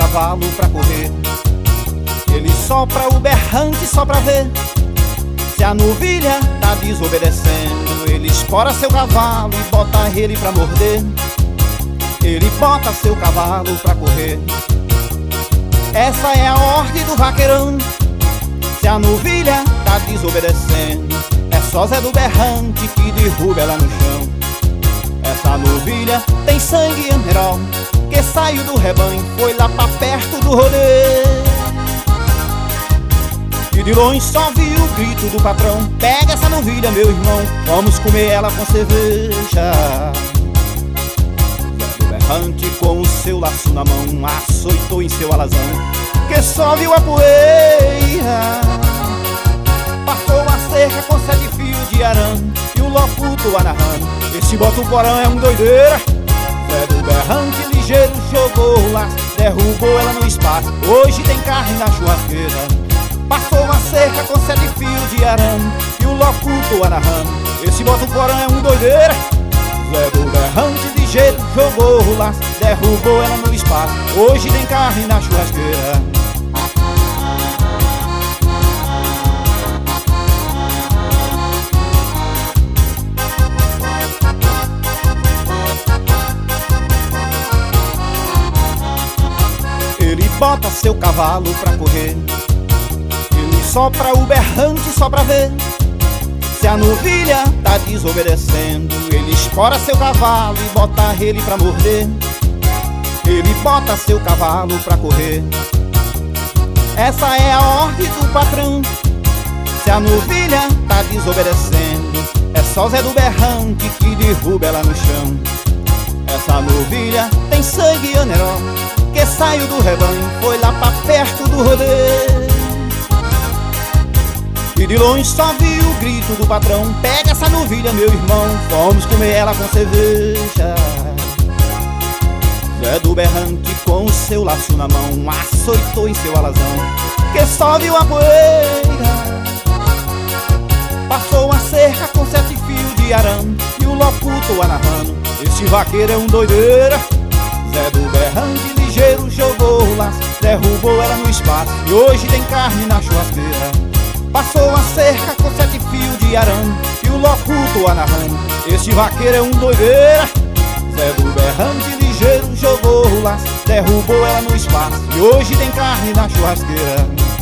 cavalo pra correr. Ele sopra o berrante só pra ver se a novilha tá desobedecendo. Ele espora seu cavalo e bota ele pra morder. Ele bota seu cavalo pra correr. Essa é a ordem do vaqueirão. Se a novilha tá desobedecendo, é só Zé do berrante que derruba ela no chão. Essa novilha tem sangue anerol, que saiu do rebanho, foi lá pra perto do rodeio. E de longe só viu o grito do patrão: pega essa novilha, meu irmão, vamos comer ela com cerveja. Zé do berrante com o seu laço na mão açoitou em seu alazão, que só viu a poeira. Passou uma cerca com 7 fios de arame e o locuto anarrando: esse bota o porão é um doideira. Zé do berrante ligeiro jogou o laço, derrubou ela no espaço, hoje tem carne na churrasqueira. Passou uma cerca com 7 fios de arame e o locuto anarrando: esse bota o porão é um doideira. Zé do berrante ligeiro jogou o laço, derrubou ela no espaço, hoje tem carne na churrasqueira. Ele bota seu cavalo pra correr. Ele sopra o berrante só pra ver se a novilha tá desobedecendo. Ele espora seu cavalo e bota ele pra morder. Ele bota seu cavalo pra correr. Essa é a ordem do patrão. Se a novilha tá desobedecendo, é só Zé do berrante que derruba ela no chão. Essa novilha tem sangue anerol, que saiu do rebanho, foi lá pra perto do rodeio. E de longe só viu o grito do patrão: pega essa novilha, meu irmão, vamos comer ela com cerveja. Zé do berrante com o seu laço na mão açoitou em seu alazão, que só viu a poeira. Passou uma cerca com 7 fios de arame e o locuto anarrando: esse vaqueiro é um doideira. Zé do berrante ligeiro jogou o laço, derrubou ela no espaço, e hoje tem carne na churrasqueira. Passou uma cerca com 7 fios de arame e o locuto anarrando: esse vaqueiro é um doideira. Zé do berrante ligeiro jogou o laço, derrubou ela no espaço, e hoje tem carne na churrasqueira.